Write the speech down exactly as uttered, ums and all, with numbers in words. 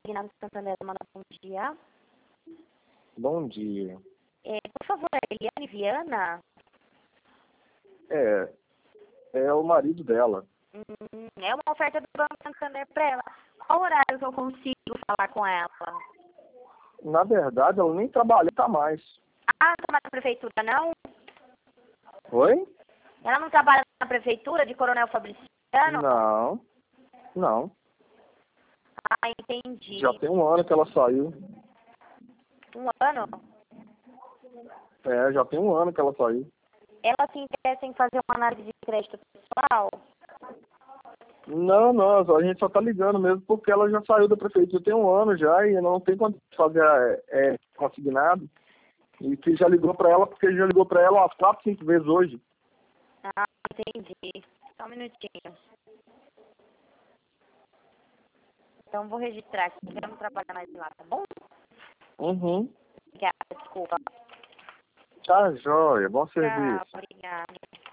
Consignado Santander, manda bom dia. Bom dia. É, por favor, Eliane Viana? É, é o marido dela. Hum, é uma oferta do Banco Santander para ela. Qual horário que eu consigo falar com ela? Na verdade, ela nem trabalha mais. Ah, não trabalha na prefeitura, não? Oi? Ela não trabalha na prefeitura de Coronel Fabriciano? Não, não. Ah, entendi. Já tem um ano que ela saiu. Um ano? É, já tem um ano que ela saiu. Ela se interessa em fazer uma análise de crédito pessoal? Não, não, a gente só tá ligando mesmo porque ela já saiu da prefeitura tem um ano já e não tem quanto fazer é, é, consignado. E que já ligou pra ela, porque já ligou pra ela umas quatro, cinco vezes hoje. Ah, entendi. Só um minutinho. Então vou registrar aqui, que ela não trabalha mais lá, tá bom? Uhum. Obrigada, desculpa. Tá, joia. Bom Tchau, serviço. obrigada.